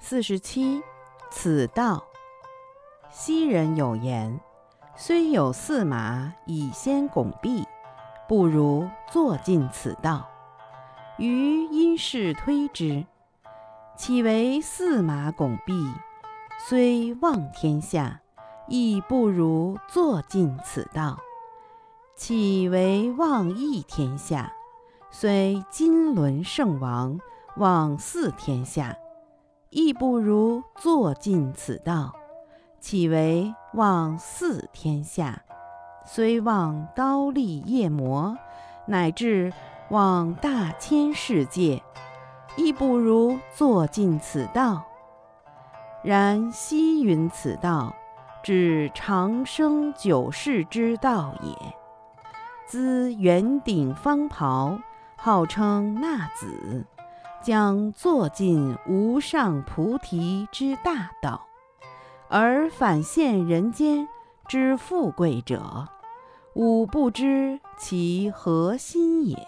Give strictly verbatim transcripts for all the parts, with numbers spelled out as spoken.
四十七，此道。昔人有言：虽有驷马以先拱璧，不如坐尽此道。余因是推之，岂为驷马拱璧，虽望天下，亦不如坐尽此道。岂为望益天下，虽金轮圣王，望四天下，亦不如坐尽此道。岂为望四天下，虽望刀立夜魔，乃至望大千世界，亦不如坐尽此道。然昔云此道，指长生久世之道也。兹圆顶方袍，号称纳子，将坐尽无上菩提之大道，而反现人间之富贵者，吾不知其何心也。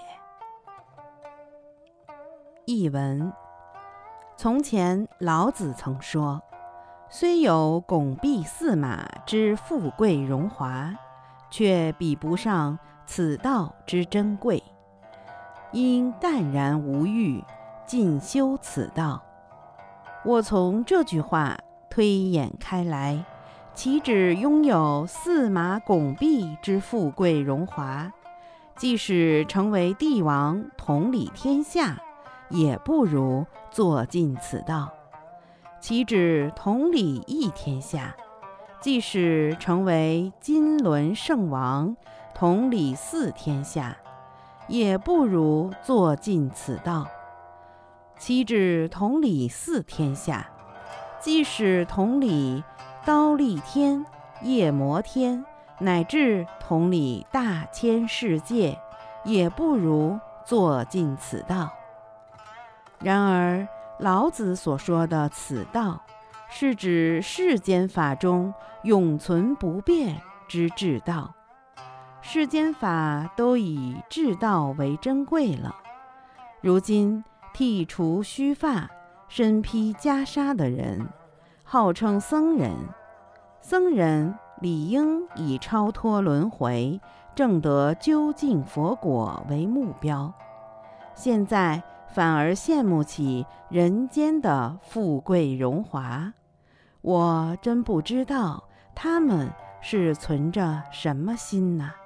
译文：从前老子曾说，虽有拱璧驷马之富贵荣华，却比不上此道之珍贵。应淡然无欲，尽修此道。我从这句话推演开来，岂止拥有驷马拱璧之富贵荣华，即使成为帝王统理天下，也不如坐尽此道。岂止统理一天下，即使成为金轮圣王，统理四天下，也不如坐尽此道。岂止统理四天下，即使统理刀立天、夜魔天，乃至统理大千世界，也不如坐尽此道。然而老子所说的此道，是指世间法中永存不变之至道。世间法都以至道为珍贵了，如今剃除须发、身披袈裟的人，号称僧人。僧人理应以超脱轮回，证得究竟佛果为目标，现在反而羡慕起人间的富贵荣华。我真不知道他们是存着什么心呢？